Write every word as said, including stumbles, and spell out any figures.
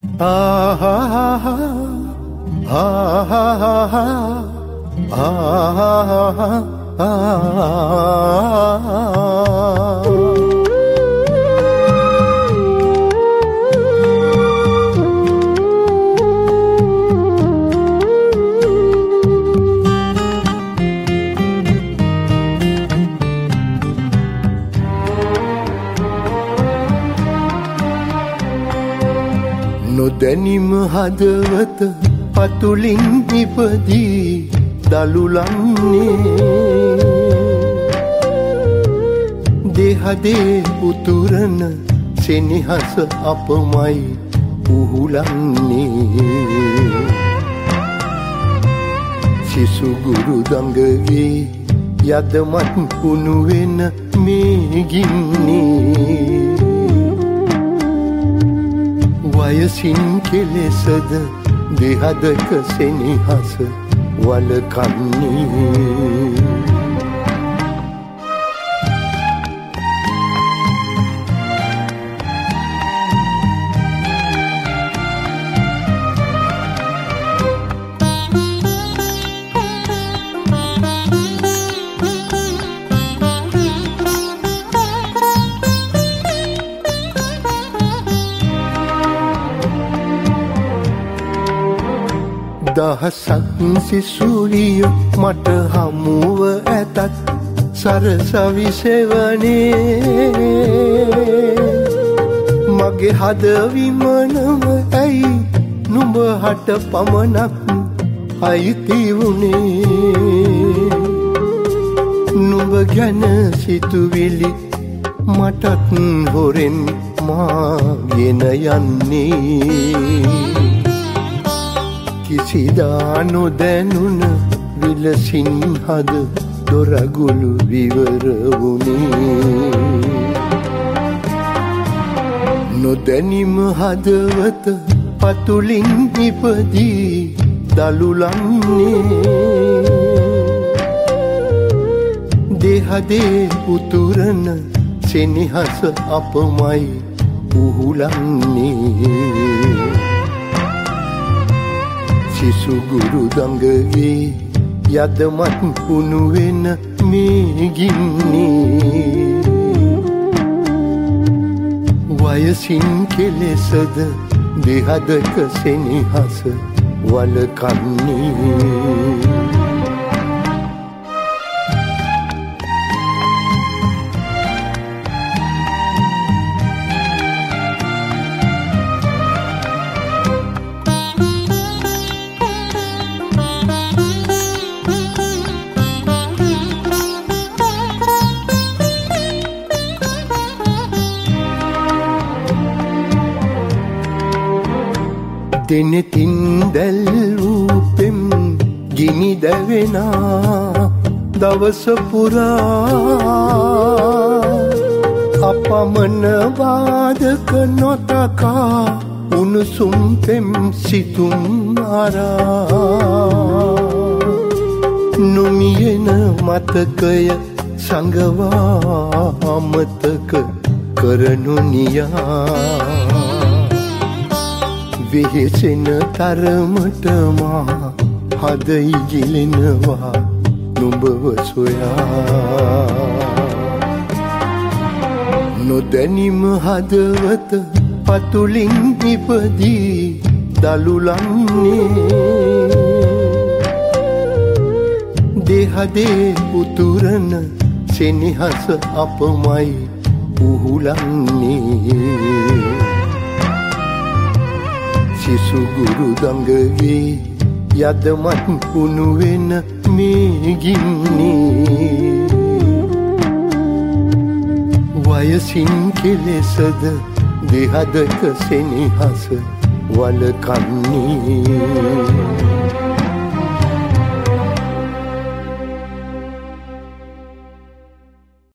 නොදැනිම හදවත පතුලින් ඉපදී දලුලන්නේ දෙහදේ උතුරන සෙනෙහස අපමයි උහුලන්නේ සිසුගුරු දඟගේ යදමත් පුුණුවෙන මේ ගින්නේ වයසින් කෙලෙසද දෙහදක සෙනෙහස වලකන්නේ දහසක් සිසුරිය මට හමුව ඇතත් සරසවිසෙවනේ මගේ හදවිමනම ඇයි නුඹ හට පමණක් අයිති වුණේ නුඹ ගැන සිතුවිලි මටත් හොරෙන් මාගෙන යන්නේ කිසිදා නොදැනුන විලසින් හද දොරගුළු විවර වුණේ නොදැනිම හදවත පතුලින් ඉපදී දලුලන්නේ දෙහදේ උතුරන සෙනෙහස අපමයි උහුලන්නේ සිසුගුරු දඟගේ යදමත් පුුණුවෙන මේ ගින්නේ වයසින් කෙලෙසද දෙහදක සෙනෙහස වලකන්නේ දෙනෙතින් දැල්වූ පෙම් ගිනි දැවෙනා දවස පුරා අපමණ වාදක නොතකා උණුසුම් පෙම් සිතුම් අරා නොමියෙන මතකය සංගවා අමතක කරනු නියා වෙහෙසෙන තරමට මා හද ඉගිලෙනවා නුඹව සොයා නොදැනිම හදවත පතුලින් ඉපදී දලුලන්නේ දෙහදේ උතුරන සෙනෙහස අපමයි උහුලන්නේ සිසුගුරු දඟගේ යදමත් පුුණුවෙන මේ ගින්නේ වයසින් කෙලෙසද දෙහදක සෙනෙහස වලකන්නේ